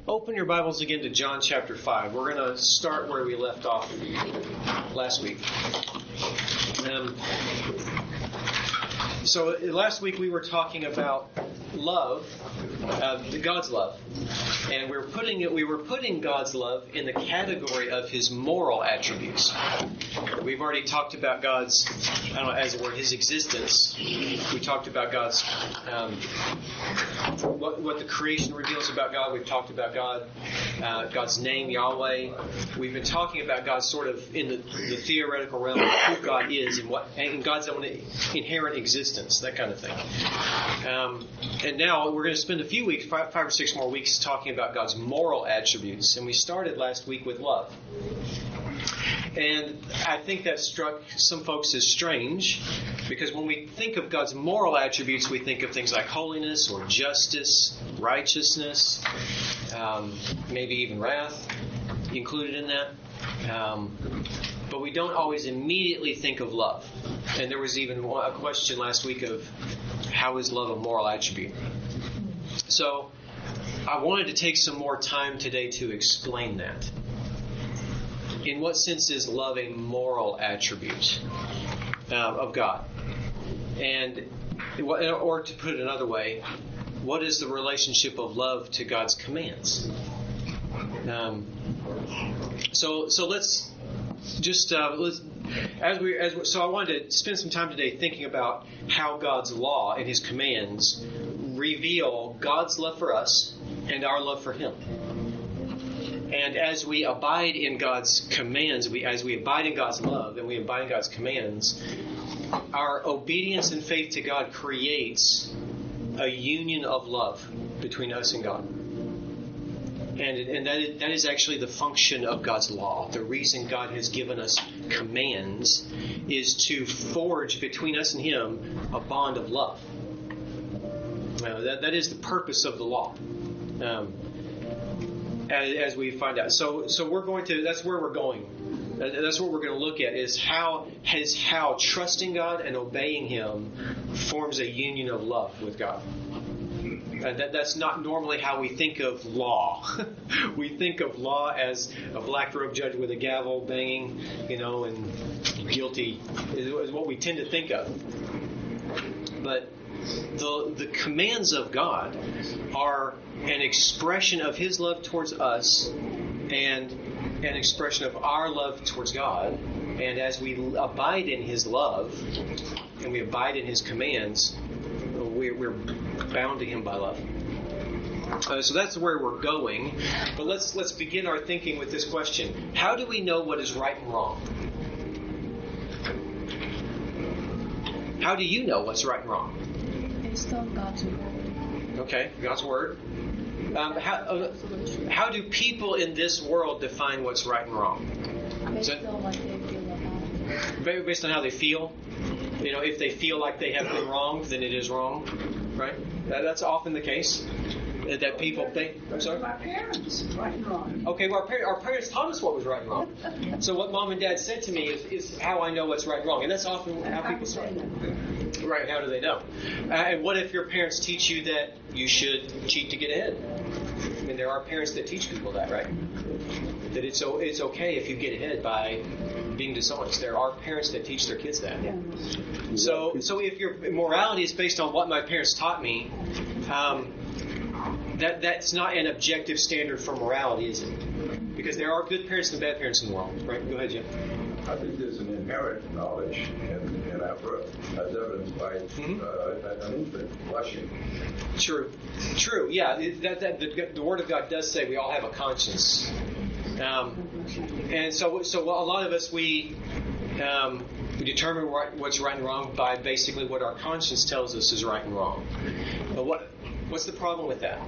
Open your Bibles again to John chapter 5. We're going to start where we left off last week. So last week we were talking about love, God's love, and we were putting God's love in the category of His moral attributes. We've already talked about God's, as it were, His existence. We talked about God's what the creation reveals about God. We've talked about God's name, Yahweh. We've been talking about God sort of in the theoretical realm of who God is and God's own inherent existence, that kind of thing. And now we're going to spend a few weeks, five or six more weeks, talking about God's moral attributes. And we started last week with love. And I think that struck some folks as strange, because when we think of God's moral attributes, we think of things like holiness or justice, righteousness, maybe even wrath included in that. But we don't always immediately think of love. And there was even a question last week of how is love a moral attribute? So I wanted to take some more time today to explain that. In what sense is love a moral attribute of God? And, or to put it another way, what is the relationship of love to God's commands? So let's just so I wanted to spend some time today thinking about how God's law and His commands reveal God's love for us and our love for Him. And as we abide in God's commands, as we abide in God's love and we abide in God's commands, our obedience and faith to God creates a union of love between us and God. And that is actually the function of God's law. The reason God has given us commands is to forge between us and Him a bond of love. That is the purpose of the law. As we find out. So we're going to, that's where we're going. That's what we're going to look at is how trusting God and obeying Him forms a union of love with God. That's not normally how we think of law. We think of law as a black robe judge with a gavel banging, and guilty is what we tend to think of. But the commands of God are an expression of His love towards us and an expression of our love towards God. And as we abide in His love and we abide in His commands, we're bound to Him by love. So that's where we're going. But let's begin our thinking with this question. How do we know what is right and wrong? How do you know what's right and wrong? Based on God's Word. Okay, God's Word. How do people in this world define what's right and wrong? Based on what they feel about it. Based on how they feel? If they feel like they have been wronged, then it is wrong, right? That's often the case. That people think. I'm sorry? My parents, right and wrong. Okay, well, our parents taught us what was right and wrong. So what Mom and Dad said to me is how I know what's right and wrong. And that's often how people start. Right, how do they know? And what if your parents teach you that you should cheat to get ahead? I mean, there are parents that teach people that, right? That it's okay if you get ahead by being dishonest. There are parents that teach their kids that. Yeah. So if your morality is based on what my parents taught me, that's not an objective standard for morality, is it? Because there are good parents and bad parents in the world, right? Go ahead, Jim. I think there's an inherent knowledge in our birth, as evidenced by an infant blushing. True. Yeah. The Word of God does say we all have a conscience, and so a lot of us we determine what's right and wrong by basically what our conscience tells us is right and wrong. But what's the problem with that?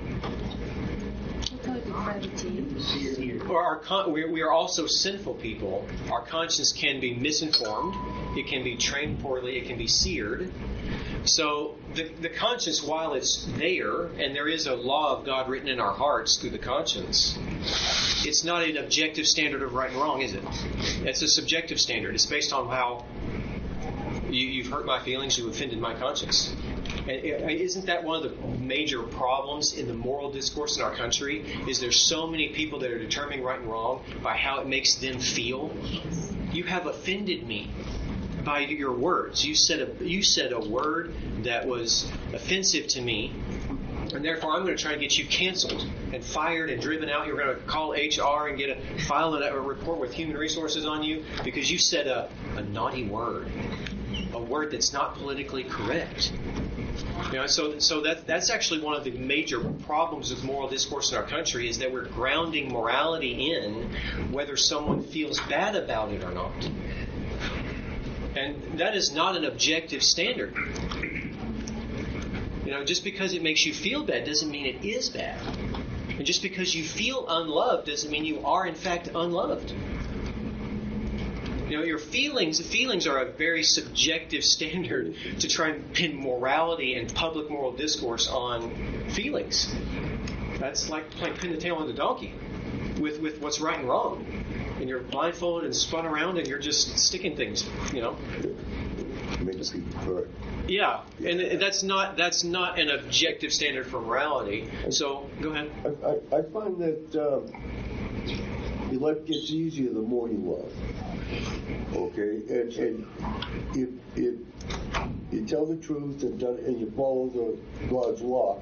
We are also sinful people. Our conscience can be misinformed. It can be trained poorly. It can be seared. So the conscience, while it's there, and there is a law of God written in our hearts through the conscience, it's not an objective standard of right and wrong, is it? It's a subjective standard. It's based on how you've hurt my feelings, you've offended my conscience. And isn't that one of the major problems in the moral discourse in our country? Is there's so many people that are determining right and wrong by how it makes them feel? You have offended me by your words. You said a word that was offensive to me, and therefore I'm going to try and get you canceled and fired and driven out. You're going to call HR and file a report with Human Resources on you because you said a naughty word, a word that's not politically correct. So that's actually one of the major problems with moral discourse in our country, is that we're grounding morality in whether someone feels bad about it or not. And that is not an objective standard. Just because it makes you feel bad doesn't mean it is bad. And just because you feel unloved doesn't mean you are in fact unloved. Your feelings are a very subjective standard to try and pin morality and public moral discourse on feelings. That's like playing pin the tail on the donkey with what's right and wrong. And you're blindfolded and spun around and you're just sticking things, Makes people hurt. Yeah, and that's not an objective standard for morality. So, go ahead. I find that your life gets easier the more you love. Okay, and if you tell the truth and you follow God's law,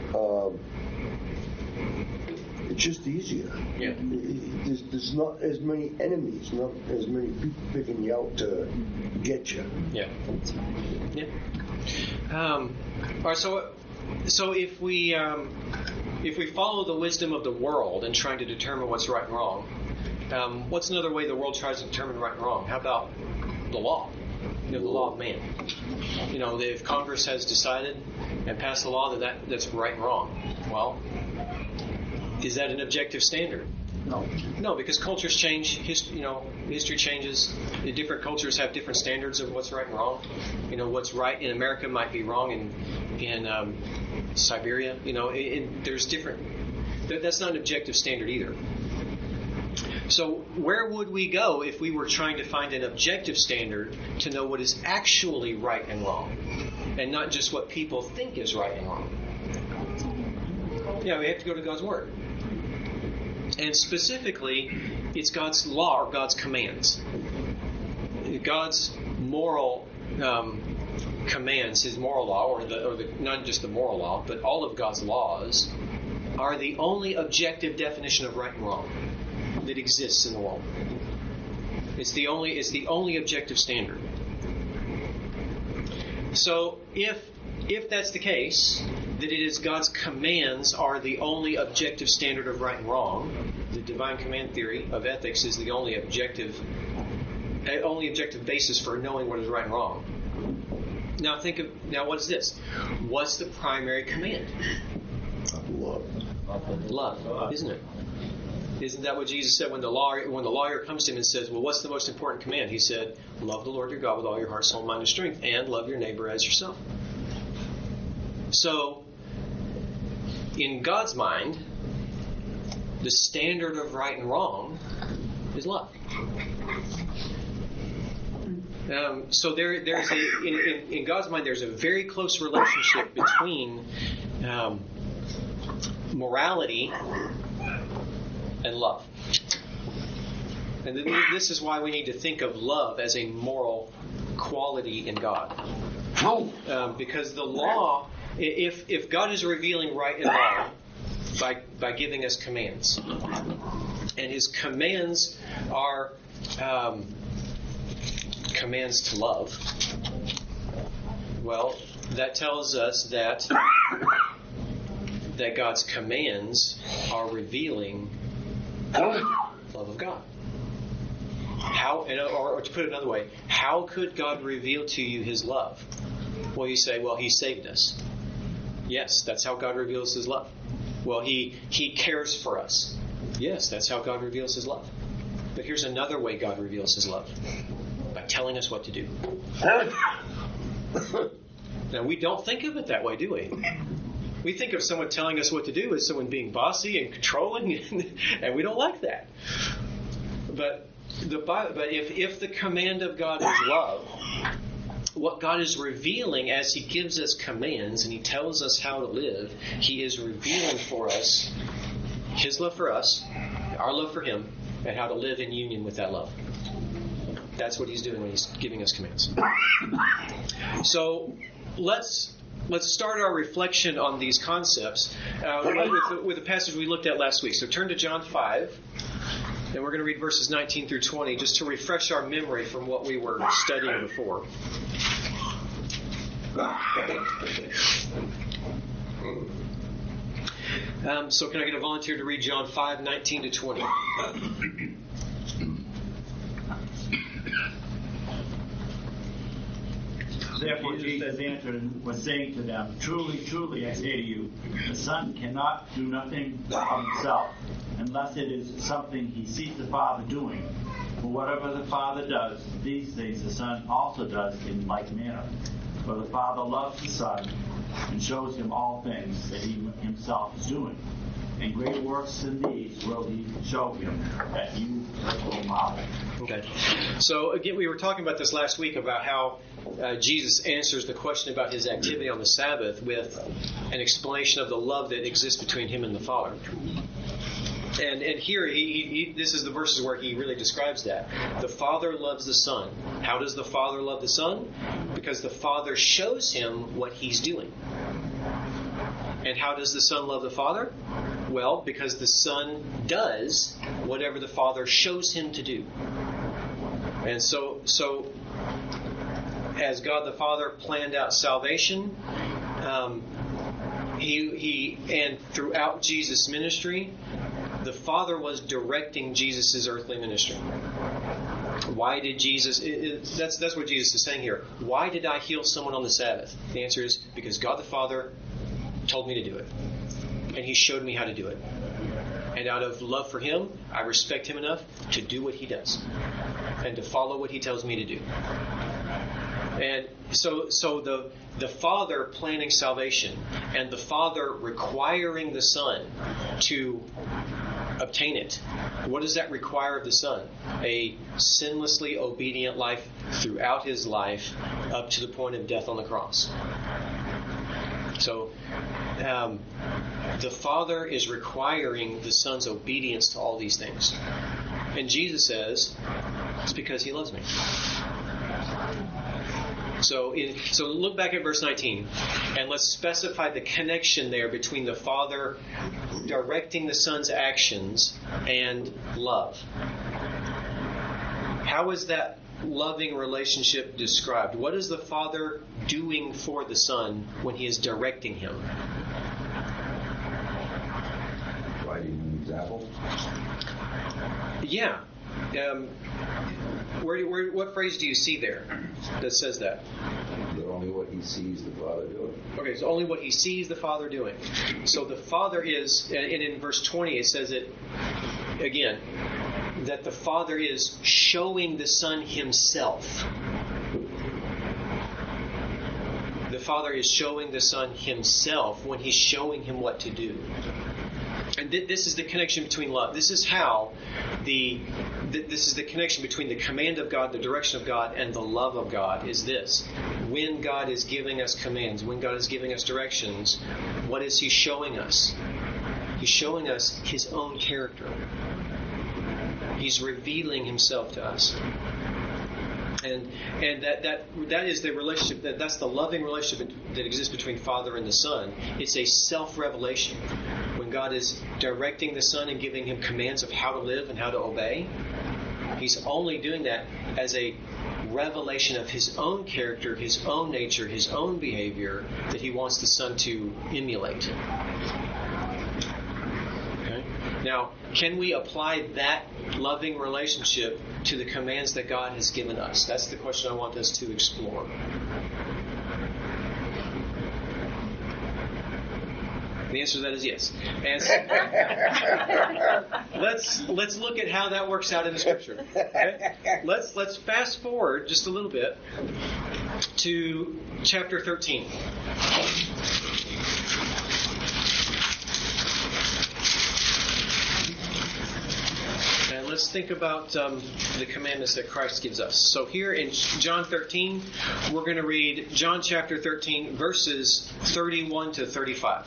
it's just easier. Yeah. There's not as many enemies, not as many people picking you out to get you. Yeah. Yeah. All right. So if we follow the wisdom of the world in trying to determine what's right and wrong, what's another way the world tries to determine right and wrong? How about the law? The law of man. If Congress has decided and passed a law that's right and wrong, well, is that an objective standard? No, because cultures change. History changes. Different cultures have different standards of what's right and wrong. What's right in America might be wrong in Siberia. There's different. That's not an objective standard either. So where would we go if we were trying to find an objective standard to know what is actually right and wrong, and not just what people think is right and wrong? Yeah, we have to go to God's Word. And specifically, it's God's law or God's commands. God's moral commands, His moral law, or not just the moral law, but all of God's laws, are the only objective definition of right and wrong that exists in the world. It's the only objective standard. So if that's the case, that it is God's commands are the only objective standard of right and wrong, the divine command theory of ethics is the only objective basis for knowing what is right and wrong. Now what is this? What's the primary command? Love, isn't it? Isn't that what Jesus said when the lawyer comes to him and says, well, what's the most important command? He said, love the Lord your God with all your heart, soul, mind, and strength, and love your neighbor as yourself. So, in God's mind, the standard of right and wrong is love. So there's in God's mind, there's a very close relationship between morality and love. And this is why we need to think of love as a moral quality in God. Because the law, if God is revealing right and wrong by giving us commands, and His commands are commands to love, well, that tells us that God's commands are revealing love of God. How, or to put it another way, how could God reveal to you His love? Well, you say, well, He saved us. Yes, that's how God reveals His love. Well, He cares for us. Yes, that's how God reveals His love. But here's another way God reveals His love. By telling us what to do. Now, we don't think of it that way, do we? We think of someone telling us what to do as someone being bossy and controlling, and we don't like that. But if the command of God is love, what God is revealing as He gives us commands and He tells us how to live, He is revealing for us His love for us, our love for Him, and how to live in union with that love. That's what He's doing when He's giving us commands. So let's start our reflection on these concepts with the passage we looked at last week. So turn to John 5, and we're going to read verses 19 through 20 just to refresh our memory from what we were studying before. So can I get a volunteer to read John 5, 19 to 20? Therefore Jesus answered and was saying to them, Truly, truly, I say to you, the Son cannot do nothing of himself, unless it is something he sees the Father doing. For whatever the Father does, these things the Son also does in like manner. For the Father loves the Son, and shows him all things that he himself is doing. And greater works than these will he show him, that you will marvel. Okay. So again, we were talking about this last week about how Jesus answers the question about His activity on the Sabbath with an explanation of the love that exists between Him and the Father. And here, this is the verses where He really describes that. The Father loves the Son. How does the Father love the Son? Because the Father shows Him what He's doing. And how does the Son love the Father? Well, because the Son does whatever the Father shows Him to do. And so as God the Father planned out salvation, and throughout Jesus' ministry, the Father was directing Jesus' earthly ministry. Why did Jesus... That's what Jesus is saying here. Why did I heal someone on the Sabbath? The answer is because God the Father told me to do it. And He showed me how to do it. And out of love for Him, I respect Him enough to do what He does. And to follow what He tells me to do. And so the Father planning salvation and the Father requiring the Son to obtain it. What does that require of the Son? A sinlessly obedient life throughout His life up to the point of death on the cross. So the Father is requiring the Son's obedience to all these things. And Jesus says, it's because He loves me. So look back at verse 19, and let's specify the connection there between the Father directing the Son's actions and love. How is that loving relationship described? What is the Father doing for the Son when He is directing Him? Providing an example. Yeah. What phrase do you see there that says that? That only what He sees the Father doing. Okay, so only what He sees the Father doing. So the Father is, and in verse 20 it says it again, that the Father is showing the Son Himself. The Father is showing the Son Himself when He's showing Him what to do. And this is the connection between love. This is how this is the connection between the command of God, the direction of God, and the love of God is this. When God is giving us commands, when God is giving us directions, what is He showing us? He's showing us His own character. He's revealing Himself to us. And that is the relationship, that's the loving relationship that exists between Father and the Son. It's a self-revelation. When God is directing the Son and giving Him commands of how to live and how to obey, He's only doing that as a revelation of His own character, His own nature, His own behavior that He wants the Son to emulate. Okay? Now, can we apply that loving relationship to the commands that God has given us? That's the question I want us to explore. The answer to that is yes. And let's look at how that works out in the Scripture. Okay? Let's fast forward just a little bit to chapter 13. And let's think about the commandments that Christ gives us. So here in John 13, we're going to read John chapter 13, verses 31 to 35.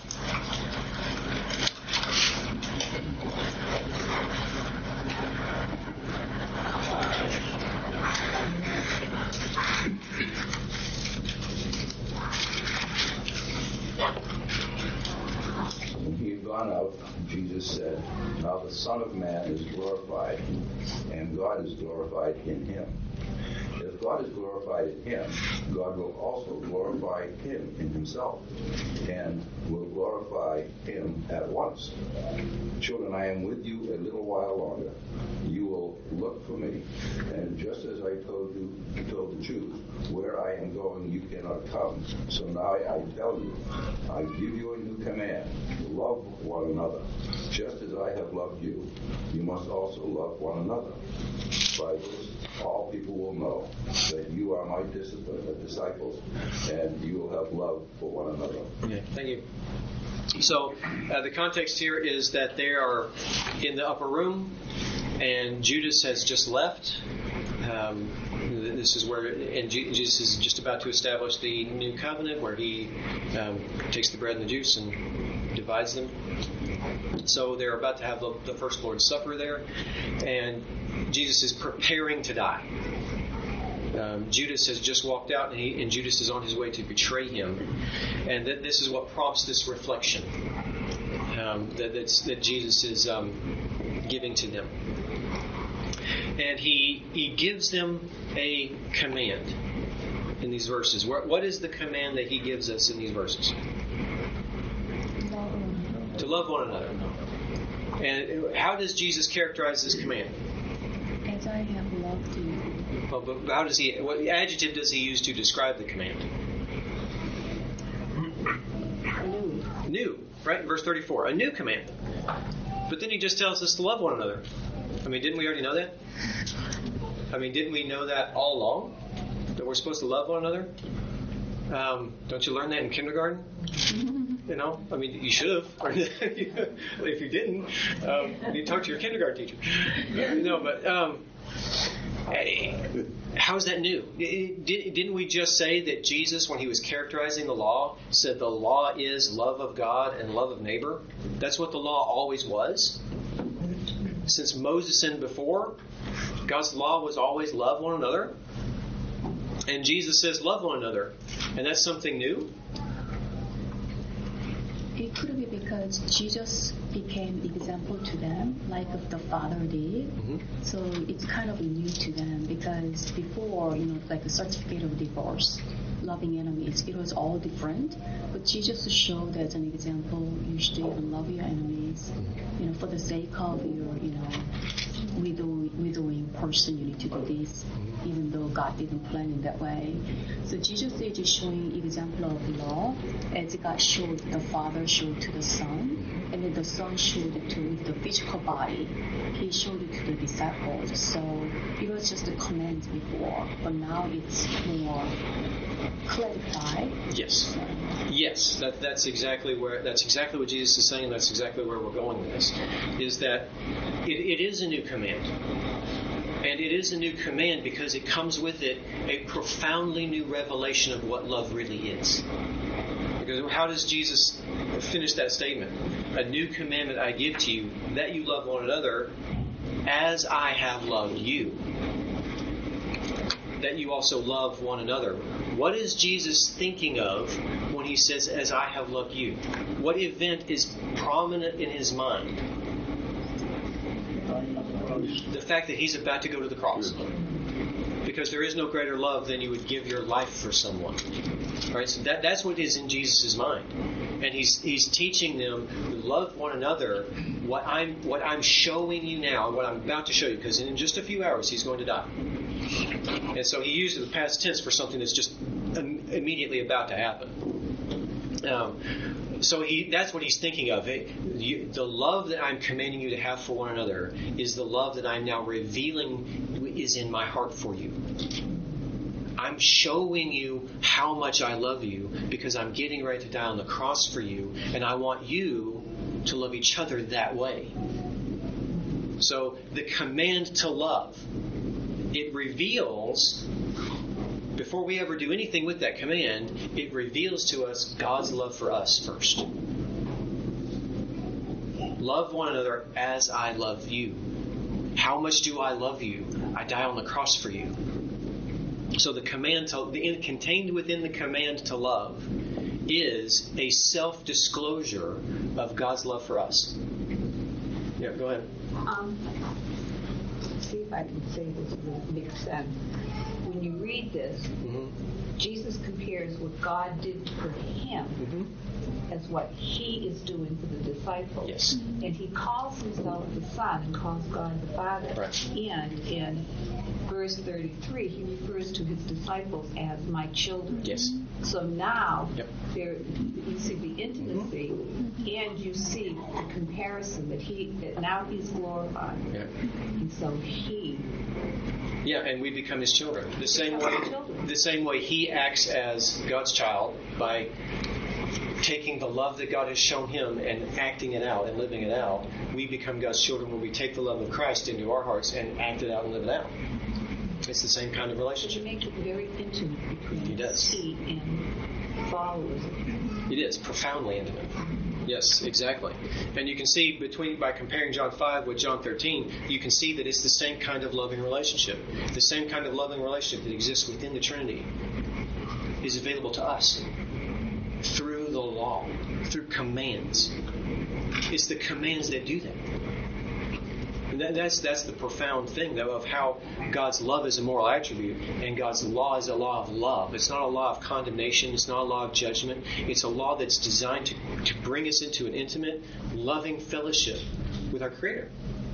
When he had gone out, Jesus said, "Now the Son of Man is glorified, and God is glorified in him. If God is glorified in him, God will also glorify him in himself, and will glorify him at once. Children, I am with you a little while longer. You will look for me, and just as I told the Jews, where I am going you cannot come. So now I tell you, I give you a new command: love one another. Just as I have loved you, you must also love one another. By this, all people will know that you are my disciples, and you will have love for one another." Okay, thank you. So the context here is that they are in the upper room, and Judas has just left. This is where, and Jesus is just about to establish the new covenant, where he takes the bread and the juice and divides them. So they're about to have the first Lord's Supper there, and Jesus is preparing to die. Judas has just walked out, and Judas is on his way to betray him. And this is what prompts this reflection that Jesus is giving to them. And he gives them a command in these verses. What is the command that he gives us in these verses? To love one another. And how does Jesus characterize this command? As I have loved you. Well, but how does he? What adjective does he use to describe the command? New, right? In verse 34, a new command. But then he just tells us to love one another. I mean, didn't we already know that? I mean, didn't we know that all along? That we're supposed to love one another? Don't you learn that in kindergarten? You know, I mean, you should have. If you didn't, you talk to your kindergarten teacher. No, but how is that new? Didn't we just say that Jesus, when he was characterizing the law, said the law is love of God and love of neighbor? That's what the law always was. Since Moses sinned before, God's law was always love one another. And Jesus says love one another. And that's something new? It could be because Jesus became example to them, like the Father did. Mm-hmm. So it's kind of new to them, because before, like the certificate of divorce, loving enemies, it was all different. But Jesus showed as an example, you should even love your enemies, for the sake of your, widowing person, you need to do this, even though God didn't plan in that way. So Jesus is just showing example of law, as God showed, the Father showed to the Son, and then the Son showed it to the physical body. He showed it to the disciples. So it was just a command before, but now it's more clarified. Yes. Yes, that's exactly what Jesus is saying. That's exactly where we're going with this. Is that it is a new command, and it is a new command because it comes with it a profoundly new revelation of what love really is. Because how does Jesus finish that statement? A new commandment I give to you, that you love one another, as I have loved you. That you also love one another. What is Jesus thinking of when he says, as I have loved you? What event is prominent in his mind? The fact that he's about to go to the cross. Because there is no greater love than you would give your life for someone. Right? So that's what is in Jesus' mind. And he's teaching them, love one another. What I'm showing you now, what I'm about to show you, because in just a few hours he's going to die. And so he used the past tense for something that's just immediately about to happen. So that's what he's thinking of. The love that I'm commanding you to have for one another is the love that I'm now revealing is in my heart for you. I'm showing you how much I love you because I'm getting ready to die on the cross for you, and I want you to love each other that way. So the command to love, it reveals, before we ever do anything with that command, it reveals to us God's love for us first. Love one another as I love you. How much do I love you? I die on the cross for you. So the command contained within the command to love is a self-disclosure of God's love for us. Yeah, go ahead. See if I can say this will make sense. When you read this, Jesus compares what God did for him as what he is doing for the disciples. Yes. And he calls himself the Son and calls God the Father. Right. And in verse 33, he refers to his disciples as my children. Yes. So now, Yep. there you see the intimacy, and you see the comparison that now he's glorified. Yeah. And so he Yeah, and we become his children. The same way he acts as God's child by taking the love that God has shown him and acting it out and living it out. We become God's children when we take the love of Christ into our hearts and act it out and live it out. It's the same kind of He relationship. makes it very intimate between He does. he and followers. It is profoundly intimate. Yes, exactly. And you can see by comparing John 5 with John 13, you can see that it's the same kind of loving relationship. The same kind of loving relationship that exists within the Trinity is available to us through the law, through commands. It's the commands that do that. And that's the profound thing, though, of how God's love is a moral attribute and God's law is a law of love. It's not a law of condemnation. It's not a law of judgment. It's a law that's designed to bring us into an intimate, loving fellowship with our Creator.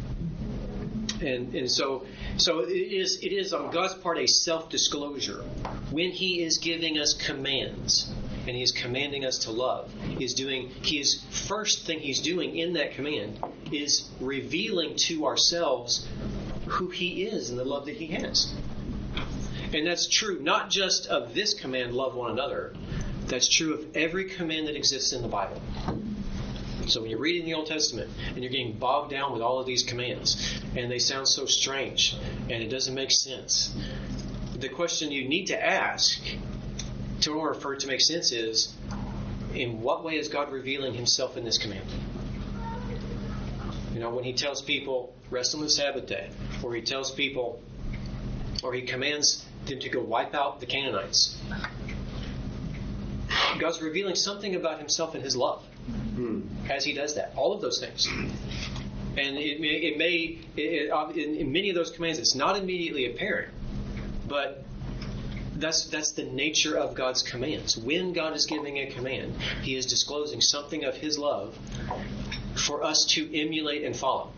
And so it is on God's part a self-disclosure. When He is giving us commands and He is commanding us to love, His first thing He's doing in that command is revealing to ourselves who He is and the love that He has. And that's true not just of this command, love one another. That's true of every command that exists in the Bible. So when you're reading the Old Testament and you're getting bogged down with all of these commands and they sound so strange and it doesn't make sense, the question you need to ask in order for it to make sense is, in what way is God revealing Himself in this command? You know, when He tells people, rest on the Sabbath day, or He tells people, or He commands them to go wipe out the Canaanites, God's revealing something about Himself and His love as He does that. All of those things. And in many of those commands, it's not immediately apparent, but that's the nature of God's commands. When God is giving a command, He is disclosing something of His love for us to emulate and follow.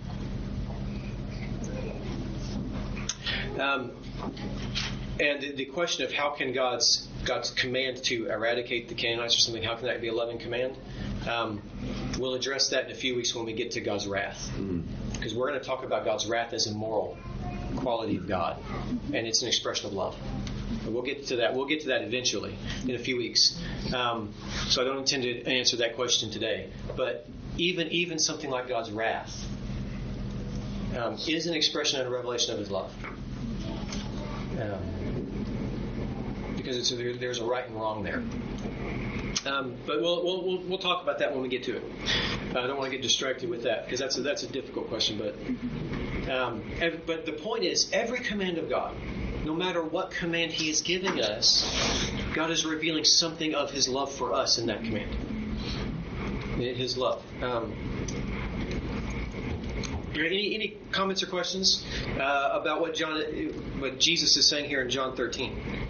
And the question of how can God's command to eradicate the Canaanites or something, how can that be a loving command? We'll address that in a few weeks when we get to God's wrath. Because we're going to talk about God's wrath as a moral quality of God. And it's an expression of love. But we'll get to that. We'll get to that eventually in a few weeks. So I don't intend to answer that question today. But even something like God's wrath is an expression and a revelation of His love. Because there's a right and wrong there. But we'll talk about that when we get to it. I don't want to get distracted with that because that's a difficult question. But the point is, every command of God, no matter what command He is giving us, God is revealing something of His love for us in that command. His love. Any comments or questions about what Jesus is saying here in John 13?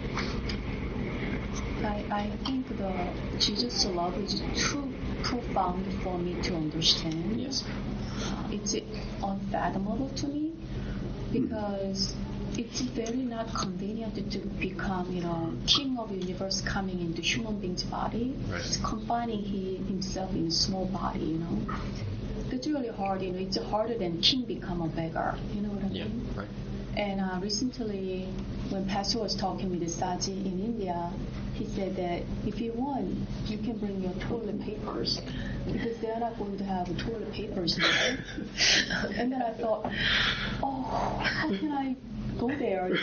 I think Jesus' love is too profound for me to understand. Yes. It's unfathomable to me because it's very not convenient to become, King of the universe coming into human being's body. Right. It's confining himself in a small body, It's really hard, It's harder than king become a beggar. You know what I mean? Right. And recently, when Pastor was talking with Saji in India, he said that if you want, you can bring your toilet papers because they're not going to have toilet papers now. And then I thought, how can I go there?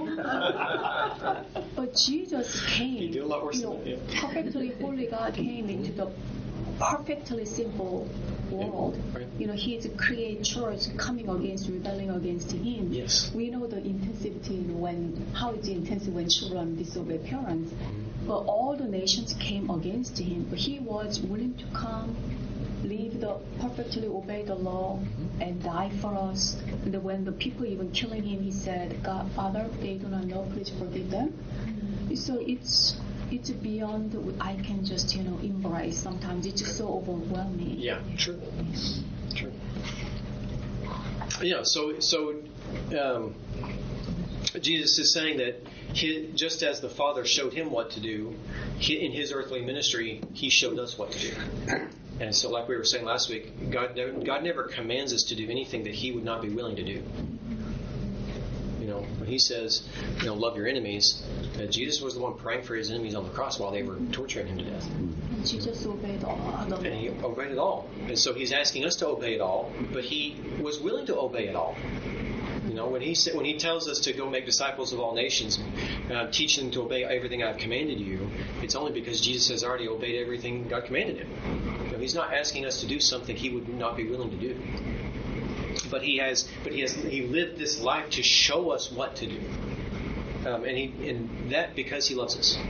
But Jesus came. You do a lot worse than that, yeah. Perfectly holy God came into the perfectly simple world. Right. He is a creatures coming against, rebelling against Him. Yes. We know the intensity how it's intensive when children disobey parents. But all the nations came against Him. But He was willing to come, perfectly obey the law, and die for us. And when the people even killing Him, He said, God, Father, they do not know, please forgive them. So it's beyond what I can just embrace. Sometimes it's just so overwhelming. Yeah, true. Yeah, so Jesus is saying that just as the Father showed Him what to do, in His earthly ministry, He showed us what to do. And so, like we were saying last week, God never commands us to do anything that He would not be willing to do. When He says, love your enemies, Jesus was the one praying for His enemies on the cross while they were torturing Him to death. And Jesus obeyed all. And He obeyed it all. And so He's asking us to obey it all, but He was willing to obey it all. When He tells us to go make disciples of all nations, teach them to obey everything I've commanded you, it's only because Jesus has already obeyed everything God commanded Him. He's not asking us to do something He would not be willing to do. But He lived this life to show us what to do, and that because He loves us.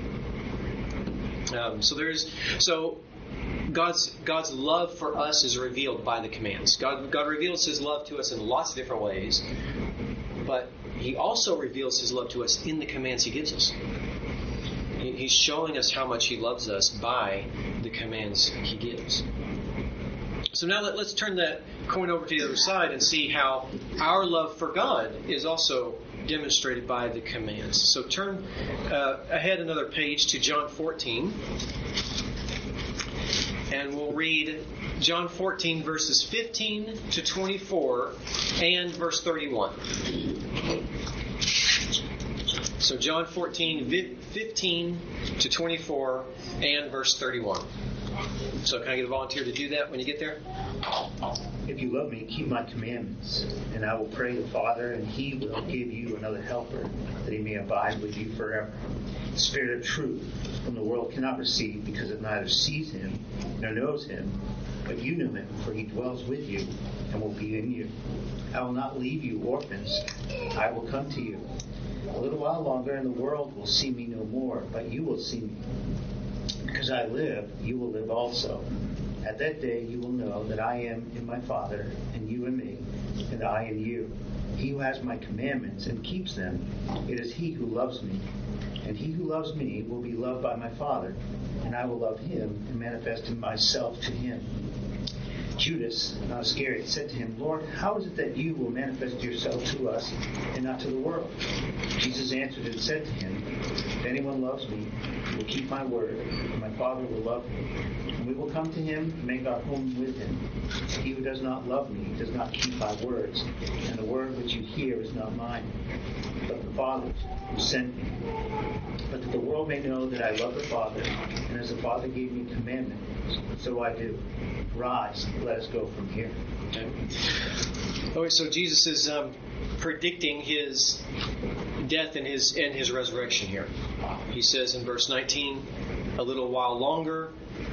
So God's love for us is revealed by the commands. God reveals His love to us in lots of different ways, but He also reveals His love to us in the commands He gives us. He's showing us how much He loves us by the commands He gives. So now let's turn that coin over to the other side and see how our love for God is also demonstrated by the commands. So turn ahead another page to John 14. And we'll read John 14 verses 15 to 24 and verse 31. So John 14, 15 to 24 and verse 31. So can I get a volunteer to do that when you get there? If you love me, keep my commandments, and I will pray the Father, and He will give you another helper, that He may abide with you forever. The Spirit of truth, whom the world cannot receive, because it neither sees Him nor knows Him, but you know Him, for He dwells with you and will be in you. I will not leave you orphans. I will come to you. A little while longer, and the world will see me no more, but you will see me. Because I live, you will live also. At that day you will know that I am in my Father, and you in me, and I in you. He who has my commandments and keeps them, it is he who loves me. And he who loves me will be loved by my Father, and I will love him and manifest myself to him. Judas, not Iscariot, said to him, Lord, how is it that you will manifest yourself to us and not to the world? Jesus answered and said to him, if anyone loves me, he will keep my word, and my Father will love him. And we will come to him and make our home with him. He who does not love me does not keep my words, and the word which you hear is not mine, but the Father's who sent me. But that the world may know that I love the Father, and as the Father gave me commandments, so I do. Rise, let us go from here. Okay, so Jesus is predicting his death and his resurrection here. He says in verse 19, a little while longer,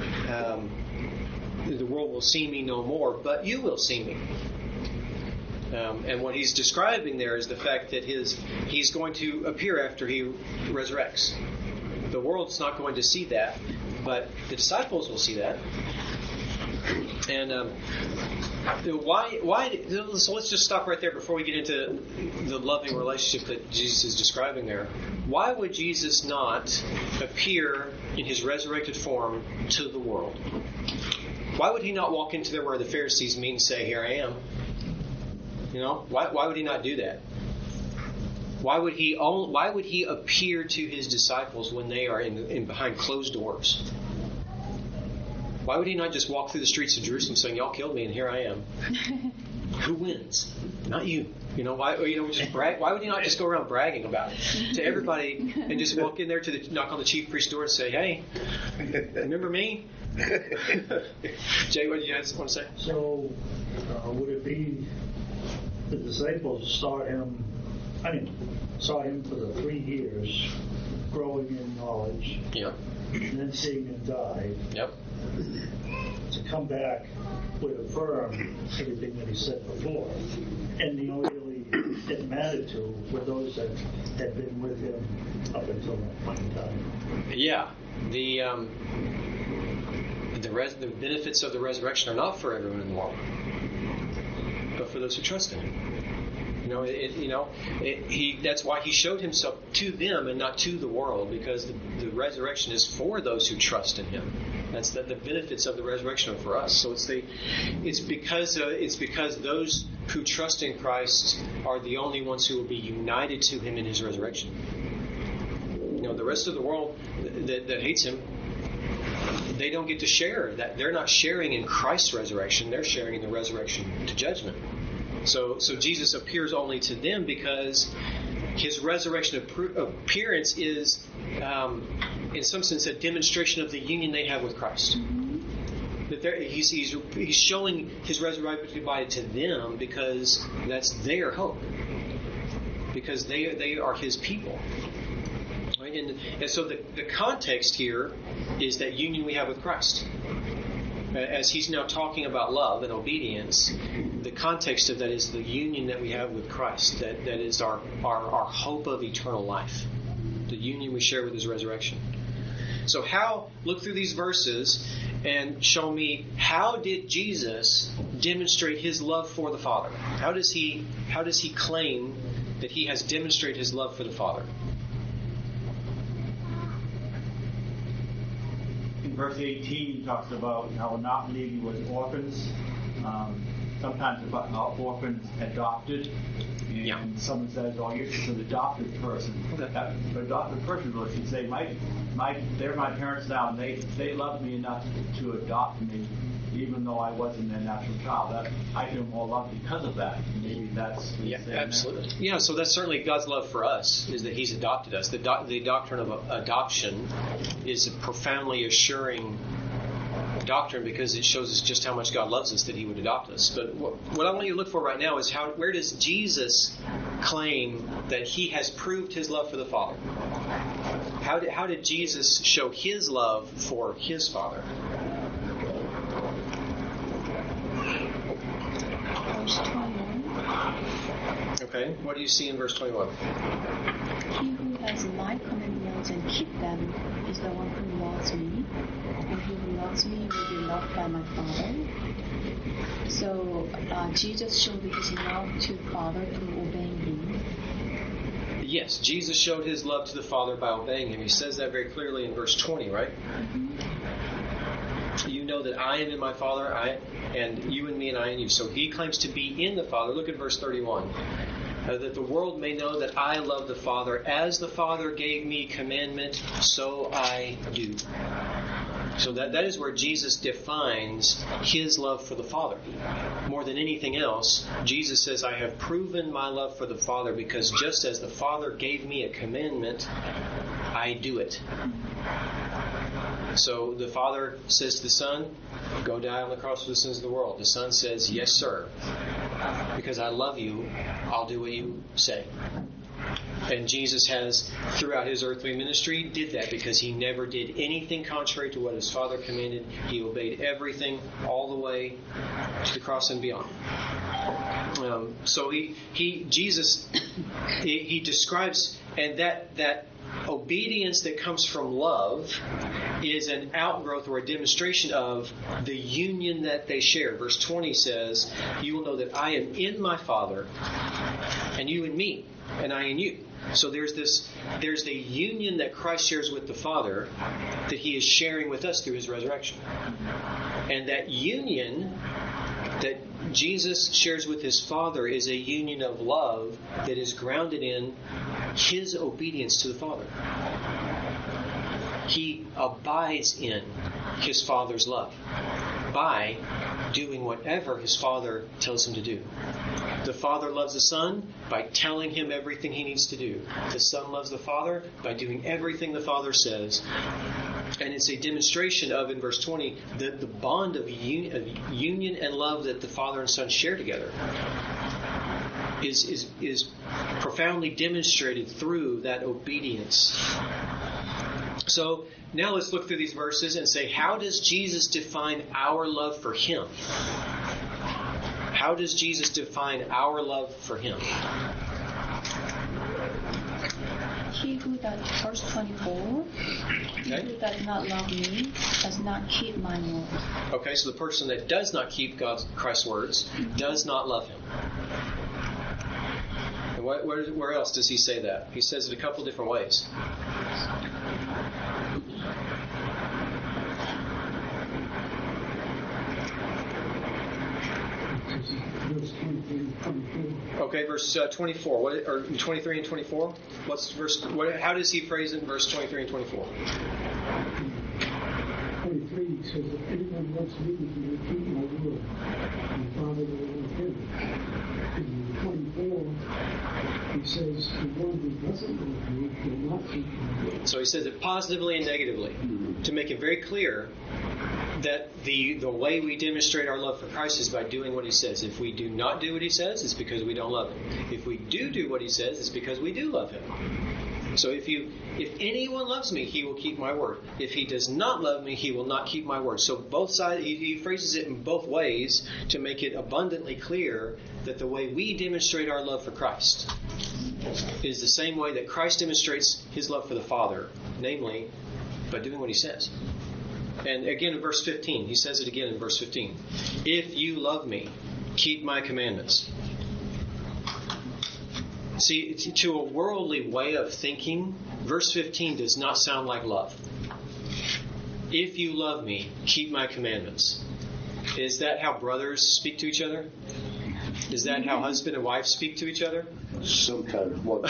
the world will see me no more, but you will see me. And what he's describing there is the fact that he's going to appear after he resurrects. The world's not going to see that, but the disciples will see that. And why? So let's just stop right there before we get into the loving relationship that Jesus is describing there. Why would Jesus not appear in his resurrected form to the world? Why would he not walk into there where the Pharisees meet and say, "Here I am"? You know, why would he not do that? Why would he appear to his disciples when they are in behind closed doors? Why would he not just walk through the streets of Jerusalem saying, "Y'all killed me and here I am"? Who wins? Not you. Why? Just brag. Why would you not just go around bragging about it to everybody and just walk in there knock on the chief priest's door and say, "Hey, remember me?" Jay, what do you guys want to say? So, would it be the disciples saw him for the 3 years, growing in knowledge, Yep. and then seeing him die, Yep. to come back would affirm everything that he said before. And the only really it mattered to were those that had been with him up until that point in time. Yeah. The benefits of the resurrection are not for everyone in the world, but for those who trust in Him. That's why He showed Himself to them and not to the world, because the resurrection is for those who trust in Him. That's the benefits of the resurrection are for us. So it's because those who trust in Christ are the only ones who will be united to Him in His resurrection. The rest of the world that hates Him, they don't get to share that. They're not sharing in Christ's resurrection. They're sharing in the resurrection to judgment. So Jesus appears only to them because His resurrection appearance is, in some sense, a demonstration of the union they have with Christ. That He's showing His resurrected body to them because that's their hope. Because they are His people. Right? And so the context here is that union we have with Christ. As He's now talking about love and obedience, the context of that is the union that we have with Christ. That is our hope of eternal life. The union we share with His resurrection. So look through these verses and show me, how did Jesus demonstrate His love for the Father? How does He claim that He has demonstrated His love for the Father? Verse 18 talks about how not leave you as orphans. Sometimes about how orphans adopted. And someone says, "Oh, you're just an adopted person." Okay. That adopted person will say, "They're my parents now, and they loved me enough to adopt me, even though I wasn't their natural child. I feel more loved because of that." Maybe that's what he's saying. Absolutely. There. Yeah, so that's certainly God's love for us, is that He's adopted us. The doctrine of adoption is a profoundly assuring doctrine because it shows us just how much God loves us that He would adopt us. But what I want you to look for right now is where does Jesus claim that He has proved His love for the Father? How did Jesus show His love for His Father? Verse 21. Okay, what do you see in verse 21? He who has my commandments and keep them is the one who loves me, and he who loves me will be loved by my Father. So Jesus showed His love to the Father through obeying Him. Yes, Jesus showed His love to the Father by obeying Him. He says that very clearly in verse 20, right? You know that I am in my Father, and you in me, and I in you. So He claims to be in the Father. Look at verse 31. That the world may know that I love the Father. As the Father gave me commandment, so I do. So that is where Jesus defines His love for the Father. More than anything else, Jesus says, I have proven my love for the Father because just as the Father gave me a commandment, I do it. So the Father says to the Son, go die on the cross for the sins of the world. The Son says, yes, sir. Because I love you, I'll do what you say. And Jesus has, throughout His earthly ministry, did that because He never did anything contrary to what His Father commanded. He obeyed everything all the way to the cross and beyond. So Jesus describes, and that obedience that comes from love is an outgrowth or a demonstration of the union that they share. Verse 20 says, you will know that I am in my Father, and you in me, and I in you. So there's the union that Christ shares with the Father that He is sharing with us through His resurrection. And that union Jesus shares with his Father is a union of love that is grounded in his obedience to the Father. He abides in his Father's love by doing whatever his Father tells him to do. The Father loves the Son by telling him everything he needs to do. The Son loves the Father by doing everything the Father says. And it's a demonstration of, in verse 20, the bond of union and love that the Father and Son share together is profoundly demonstrated through that obedience. So now let's look through these verses and say, how does Jesus define our love for him? How does Jesus define our love for him? He who does, verse 24, he who does not love me does not keep my words. Okay, so the person that does not keep Christ's words does not love him. And where else does he say that? He says it a couple different ways. Okay, verse 24, or 23 and 24. How does he phrase it in verse 23 and 24? 23 says, if anyone loves me, he will keep my word, and the Father will love him. And in 24, he says, the one who doesn't love me will not keep my word. So he says it positively and negatively to make it very clear that the way we demonstrate our love for Christ is by doing what he says. If we do not do what he says, it's because we don't love him. If we do what he says, it's because we do love him. So if anyone loves me, he will keep my word. If he does not love me, he will not keep my word. So both sides, he phrases it in both ways to make it abundantly clear that the way we demonstrate our love for Christ is the same way that Christ demonstrates his love for the Father, namely by doing what he says. And again in verse 15, he says it again in verse 15. If you love me, keep my commandments. See, to a worldly way of thinking, verse 15 does not sound like love. If you love me, keep my commandments. Is that how brothers speak to each other? Is that how husband and wife speak to each other? Sometimes one.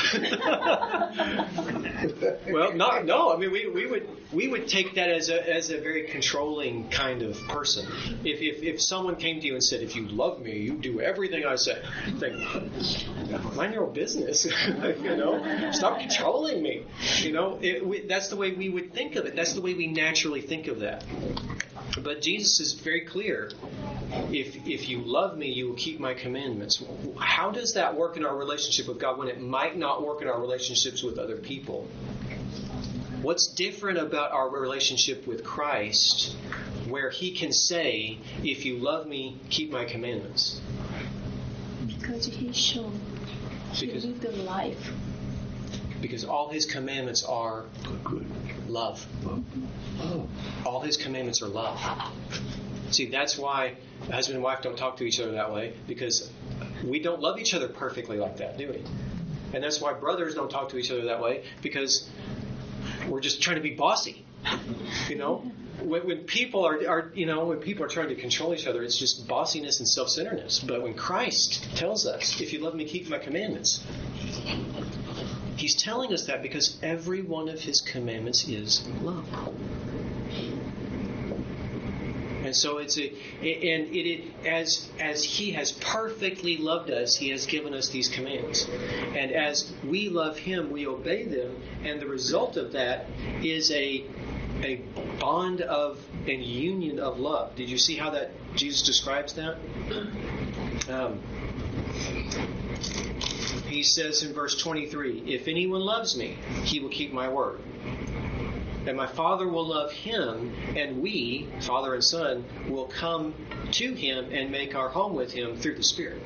Well, no. I mean, we would take that as a very controlling kind of person. If someone came to you and said, "If you love me, you do everything I say," think, mind your own business. Stop controlling me. That's the way we would think of it. That's the way we naturally think of that. But Jesus is very clear. If you love me, you will keep my commandments. How does that work in our relationship with God when it might not work in our relationships with other people? What's different about our relationship with Christ where he can say, if you love me, keep my commandments? Because he lived a life. Because all his commandments are love. All his commandments are love. See, that's why husband and wife don't talk to each other that way, because we don't love each other perfectly like that, do we? And that's why brothers don't talk to each other that way, because we're just trying to be bossy. When people are trying to control each other, it's just bossiness and self-centeredness. But when Christ tells us, if you love me, keep my commandments, he's telling us that because every one of his commandments is love. And so as he has perfectly loved us, he has given us these commands. And as we love him, we obey them, and the result of that is a bond of and union of love. Did you see how that Jesus describes that? He says in verse 23, if anyone loves me, he will keep my word. And my Father will love him, and we, Father and Son, will come to him and make our home with him through the Spirit.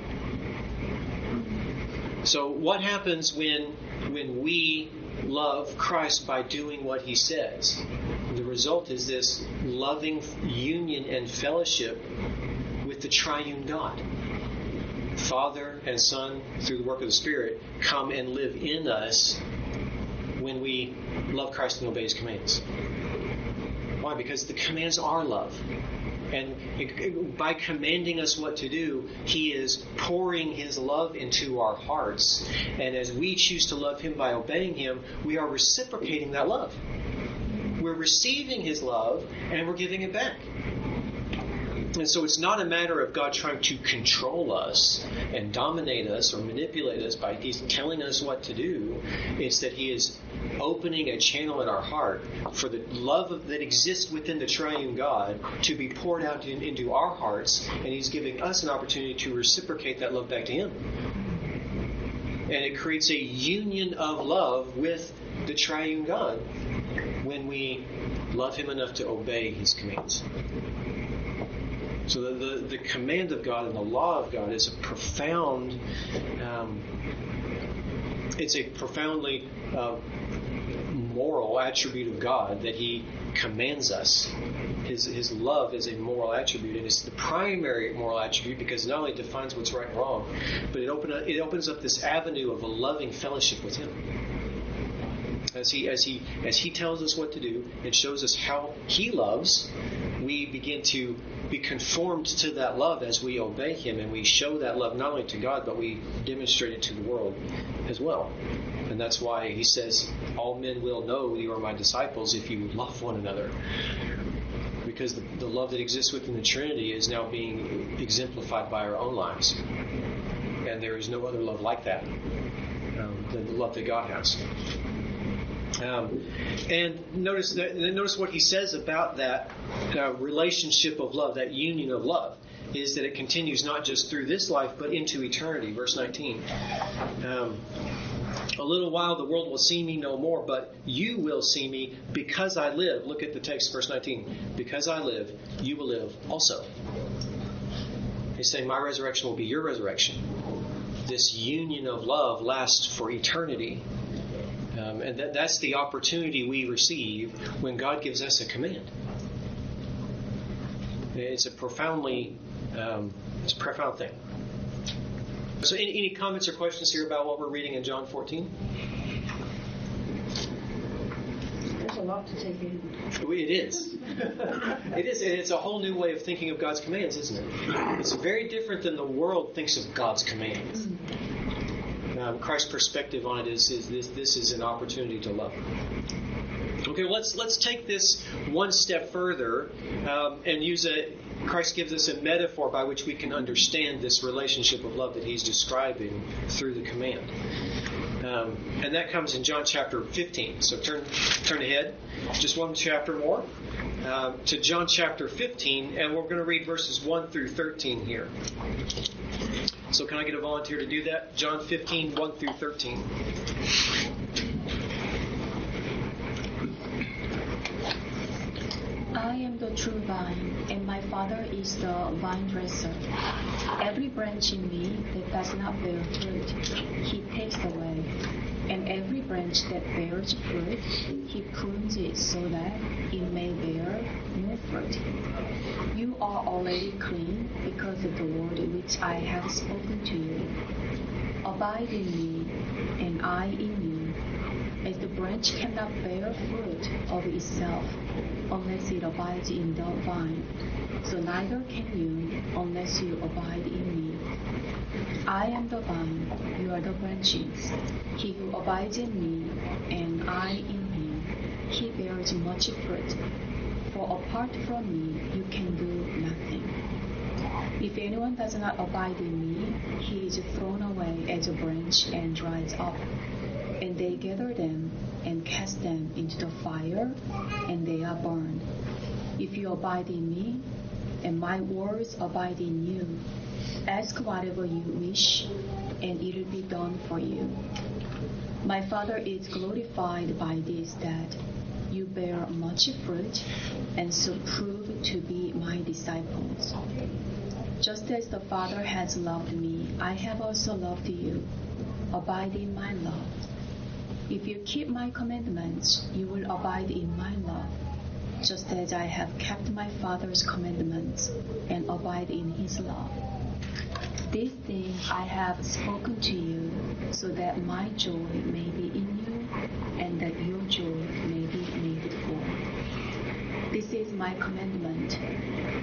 So what happens when we love Christ by doing what he says? The result is this loving union and fellowship with the triune God. Father and Son, through the work of the Spirit, come and live in us when we love Christ and obey his commands. Why? Because the commands are love. And by commanding us what to do, He is pouring His love into our hearts. And as we choose to love Him by obeying Him, we are reciprocating that love. We're receiving His love and we're giving it back. And so it's not a matter of God trying to control us and dominate us or manipulate us by He's telling us what to do. It's that He is opening a channel in our heart for the love that exists within the triune God to be poured out into our hearts, and He's giving us an opportunity to reciprocate that love back to Him. And it creates a union of love with the triune God when we love Him enough to obey His commands. So the command of God and the law of God is a profound, it's a profoundly moral attribute of God that He commands us. His love is a moral attribute, and it's the primary moral attribute because it not only defines what's right and wrong, but it opens up this avenue of a loving fellowship with Him. As he tells us what to do and shows us how He loves, we begin to be conformed to that love as we obey Him, and we show that love not only to God, but we demonstrate it to the world as well. And that's why He says, all men will know you are my disciples if you love one another. Because the love that exists within the Trinity is now being exemplified by our own lives. And there is no other love like that than the love that God has. And notice what He says about that relationship of love, that union of love, is that it continues not just through this life, but into eternity. Verse 19. A little while the world will see me no more, but you will see me because I live. Look at the text, verse 19. Because I live, you will live also. He's saying my resurrection will be your resurrection. This union of love lasts for eternity. And that's the opportunity we receive when God gives us a command. It's a profound thing. So any comments or questions here about what we're reading in John 14? There's a lot to take in. It is. It is. And it's a whole new way of thinking of God's commands, isn't it? It's very different than the world thinks of God's commands. Christ's perspective on it is this is an opportunity to love. Okay, let's take this one step further and use Christ gives us a metaphor by which we can understand this relationship of love that He's describing through the command. And that comes in John chapter 15. So turn ahead just one chapter more to John chapter 15, and we're going to read verses 1 through 13 here. So can I get a volunteer to do that? John 15, 1 through 13. I am the true vine, and my Father is the vine dresser. Every branch in me that does not bear fruit, He takes away. And every branch that bears fruit, He prunes it so that it may bear more fruit. You are already clean because of the word which I have spoken to you. Abide in me, and I in you. As the branch cannot bear fruit of itself unless it abides in the vine, so neither can you unless you abide in me. I am the vine, you are the branches. He who abides in me, and I in him, he bears much fruit. For apart from me, you can do nothing. If anyone does not abide in me, he is thrown away as a branch and dries up. And they gather them and cast them into the fire, and they are burned. If you abide in me, and my words abide in you, ask whatever you wish, and it will be done for you. My Father is glorified by this, that you bear much fruit, and so prove to be my disciples. Just as the Father has loved me, I have also loved you. Abide in my love. If you keep my commandments, you will abide in my love, just as I have kept my Father's commandments and abide in his love. These things I have spoken to you, so that my joy may be in you, and that your joy may be made full. This is my commandment, that you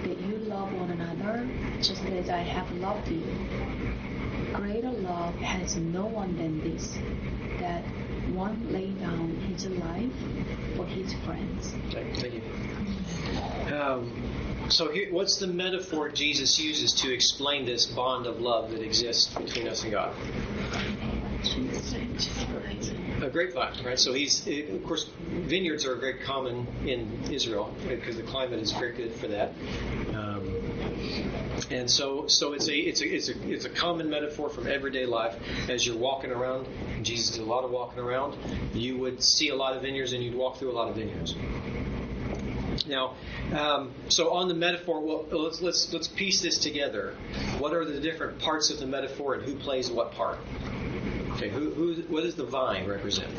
love one another, just as I have loved you. Greater love has no one than this, that one lay down his life for his friends. Okay, thank you. So here, what's the metaphor Jesus uses to explain this bond of love that exists between us and God? A grapevine, right? So of course, vineyards are very common in Israel because the climate is very good for that. And so it's a common metaphor from everyday life. As you're walking around, and Jesus did a lot of walking around, you would see a lot of vineyards and you'd walk through a lot of vineyards. Now, so on the metaphor, well, let's piece this together. What are the different parts of the metaphor and who plays what part? Okay, what does the vine represent?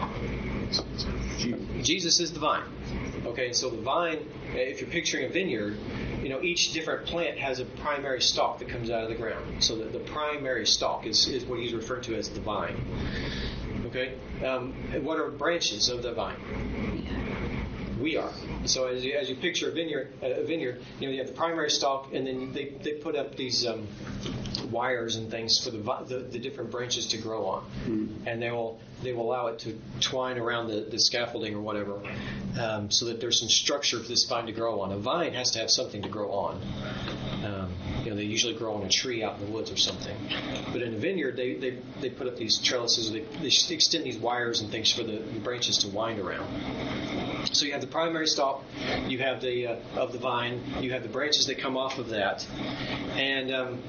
Jesus is the vine. Okay, so the vine, if you're picturing a vineyard, each different plant has a primary stalk that comes out of the ground. So the primary stalk is what he's referred to as the vine. Okay, and what are branches of the vine? We are. So as you picture a vineyard, you have the primary stalk, and then they put up these wires and things for the different branches to grow on, and they will allow it to twine around the scaffolding or whatever, so that there's some structure for this vine to grow on. A vine has to have something to grow on. They usually grow on a tree out in the woods or something, but in a vineyard they put up these trellises. They extend these wires and things for the branches to wind around. So you have the primary stalk, you have of the vine, you have the branches that come off of that, and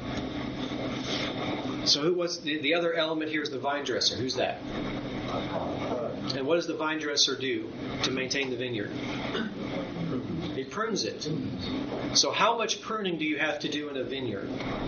so what's the other element here is the vine dresser. Who's that? And what does the vine dresser do to maintain the vineyard? He prunes it. So how much pruning do you have to do in a vineyard?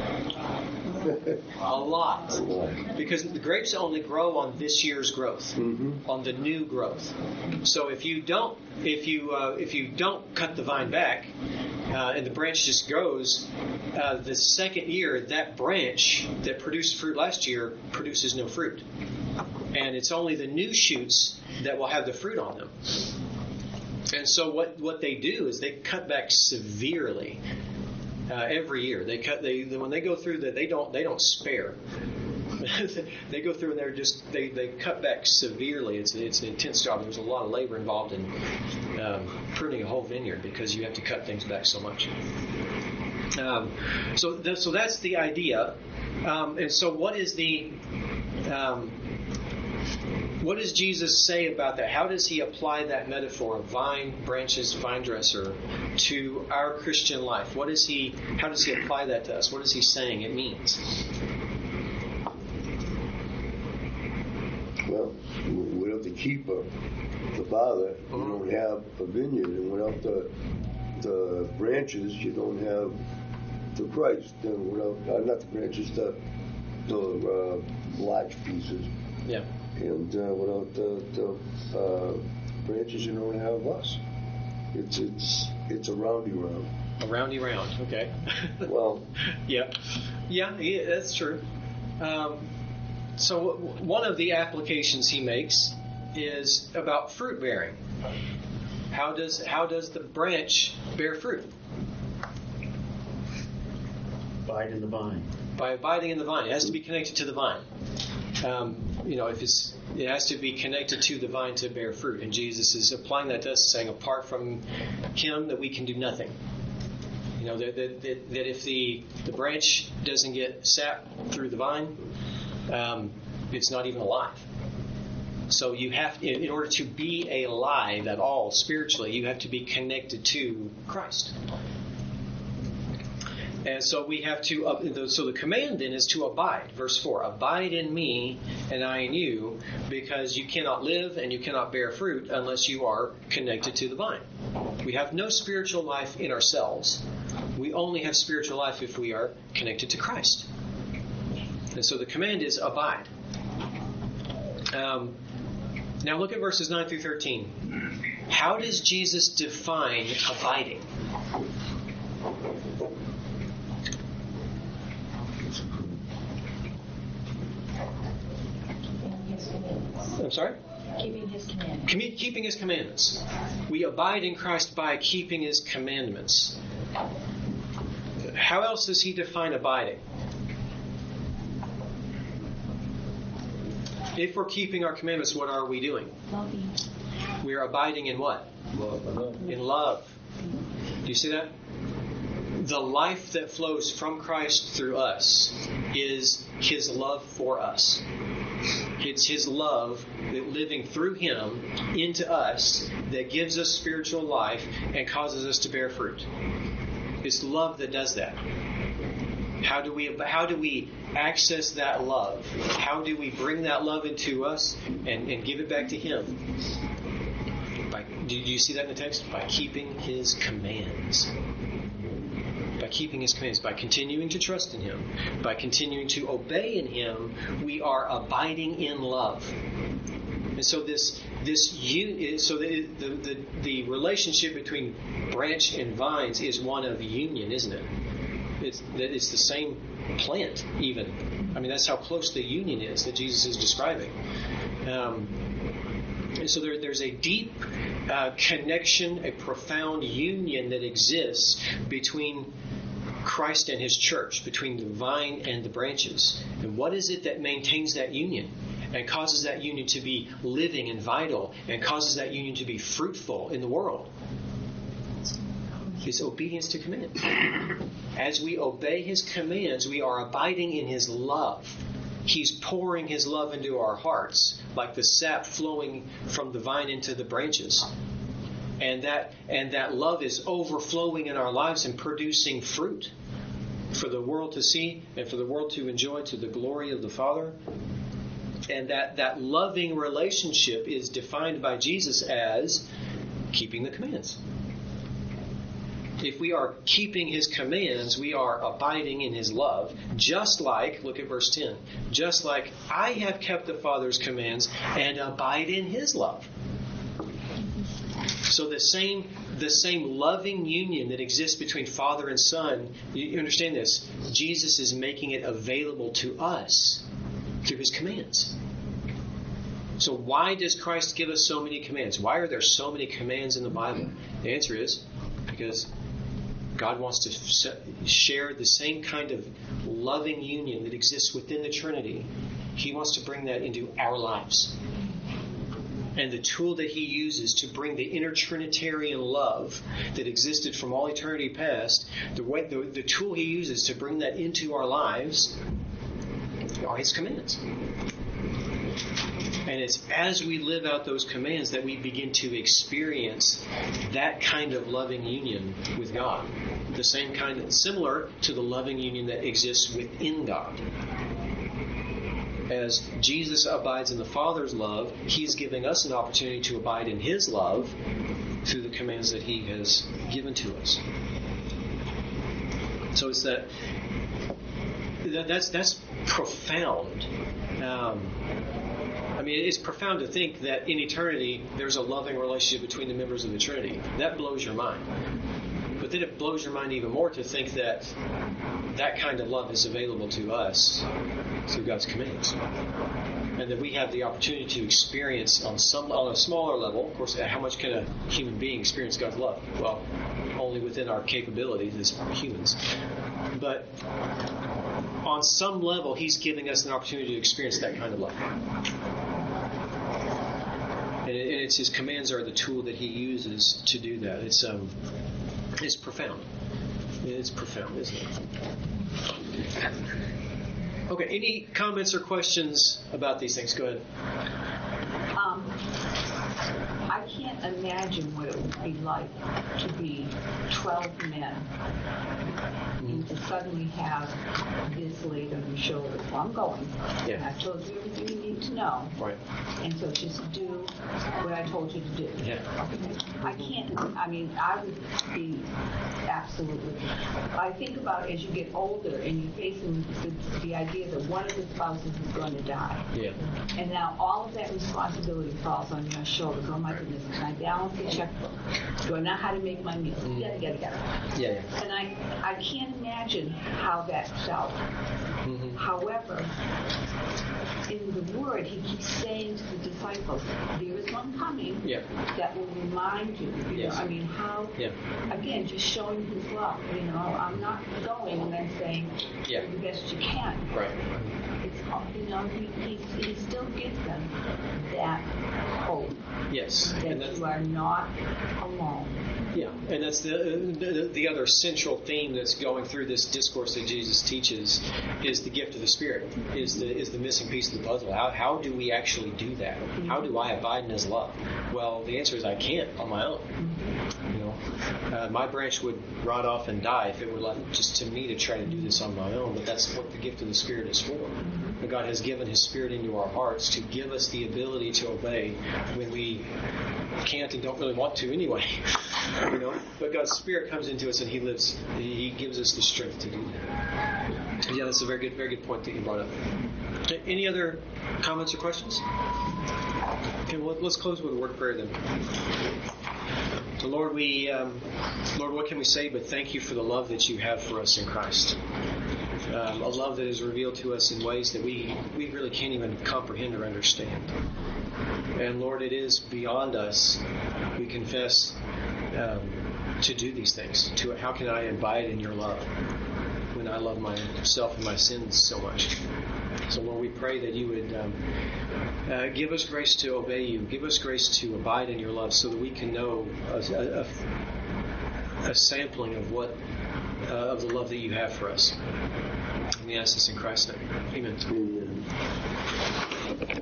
A lot. Because the grapes only grow on this year's growth, on the new growth. So if you don't cut the vine back, and the branch just goes, the second year that branch that produced fruit last year produces no fruit, and it's only the new shoots that will have the fruit on them. And so what they do is they cut back severely every year. When they go through that, they don't spare. They go through and they cut back severely. It's an intense job. There's a lot of labor involved in pruning a whole vineyard because you have to cut things back so much. So that's the idea. And so what does Jesus say about that? How does he apply that metaphor of vine, branches, vine dresser to our Christian life? How does he apply that to us? What is he saying it means? Well, without the keeper, the father, you don't have a vineyard, and without the branches, you don't have the Christ. And without not the branches, the large pieces. Yeah. And without the branches, you don't have us. It's a roundy round. A roundy round. Okay. Well. Yeah, that's true. So one of the applications he makes is about fruit bearing. How does the branch bear fruit? Abide in the vine. By abiding in the vine. It has to be connected to the vine. It has to be connected to the vine to bear fruit. And Jesus is applying that to us, saying apart from him that we can do nothing. That if the branch doesn't get sap through the vine, it's not even alive. So you have, in order to be alive at all spiritually, you have to be connected to Christ. And so we have to, so the command then is to abide. Verse 4, abide in me and I in you, because you cannot live and you cannot bear fruit unless you are connected to the vine. We have no spiritual life in ourselves. We only have spiritual life if we are connected to Christ. And so the command is abide. Now look at verses 9 through 13. How does Jesus define abiding? I'm sorry? Keeping his commandments. Keeping his commandments. We abide in Christ by keeping his commandments. How else does he define abiding? If we're keeping our commandments, what are we doing? Loving. We are abiding in what? In love. Do you see that? The life that flows from Christ through us is His love for us. It's His love that living through Him into us that gives us spiritual life and causes us to bear fruit. It's love that does that. How do we access that love? How do we bring that love into us and give it back to Him? Do you see that in the text? By keeping His commands. By keeping His commands, by continuing to trust in Him, by continuing to obey in Him, we are abiding in love. And so the relationship between branch and vines is one of union, isn't it? It's the same plant, even. I mean, that's how close the union is that Jesus is describing. And so there's a deep connection, a profound union that exists between Christ and His church, between the vine and the branches. And what is it that maintains that union and causes that union to be living and vital and causes that union to be fruitful in the world? His obedience to commands. As we obey His commands, we are abiding in His love. He's pouring His love into our hearts, like the sap flowing from the vine into the branches. And that love is overflowing in our lives and producing fruit for the world to see and for the world to enjoy to the glory of the Father. And that loving relationship is defined by Jesus as keeping the commands. If we are keeping His commands, we are abiding in His love, just like, look at verse 10, just like I have kept the Father's commands and abide in His love. So the same loving union that exists between Father and Son, you understand this, Jesus is making it available to us through His commands. So why does Christ give us so many commands? Why are there so many commands in the Bible? The answer is because God wants to share the same kind of loving union that exists within the Trinity. He wants to bring that into our lives. And the tool that He uses to bring the inner Trinitarian love that existed from all eternity past, the tool He uses to bring that into our lives are His commands. And it's as we live out those commands that we begin to experience that kind of loving union with God. The same kind, similar to the loving union that exists within God. As Jesus abides in the Father's love, He's giving us an opportunity to abide in His love through the commands that He has given to us. So it's that's profound. I mean, it's profound to think that in eternity there's a loving relationship between the members of the Trinity. That blows your mind. But then it blows your mind even more to think that that kind of love is available to us through God's commands. And that we have the opportunity to experience on a smaller level. Of course, how much can a human being experience God's love? Well, only within our capabilities as humans. But on some level, He's giving us an opportunity to experience that kind of love. And it's His commands are the tool that He uses to do that. It's profound. It's profound, isn't it? Okay, any comments or questions about these things? Go ahead. I can't imagine what it would be like to be 12 men and to suddenly have this laid on your shoulder. Well, I'm going. Yeah. And I've told you everything you need to know. Right. And so just do what I told you to do. Yeah. I would be absolutely. I think about as you get older and you're facing the idea that one of the spouses is going to die. Yeah. And now all of that responsibility falls on your shoulders. Oh my goodness, can I balance the checkbook? Do I know how to make my meals? Yada, yada, yada. Yeah. And I can't imagine how that felt. Mm-hmm. However, in the Word, he keeps saying to the disciples, there is one coming that will remind you. You know, I mean, how, again, just showing his love. You know, I'm not going and then saying, do the best you can. Right. It's, you know, he still gives them that hope. Yes. That you are not alone. Yeah, and that's the other central theme that's going through this discourse that Jesus teaches is the gift of the Spirit, is the missing piece of the puzzle. How do we actually do that? How do I abide in His love? Well, the answer is I can't on my own. You know, my branch would rot off and die if it were left just to me to try to do this on my own. But that's what the gift of the Spirit is for. But God has given His Spirit into our hearts to give us the ability to obey when we can't and don't really want to anyway. You know, but God's Spirit comes into us and He gives us the strength to do that. Yeah, that's a very good point that you brought up. Okay, any other comments or questions? Okay, well, let's close with a word of prayer then. So Lord, Lord, what can we say but thank you for the love that you have for us in Christ. A love that is revealed to us in ways that we really can't even comprehend or understand. And Lord, it is beyond us, we confess, to do these things. How can I abide in your love when I love myself and my sins so much? So Lord, we pray that you would give us grace to obey you, give us grace to abide in your love so that we can know a sampling of of the love that you have for us. And we ask this in Christ's name. Amen.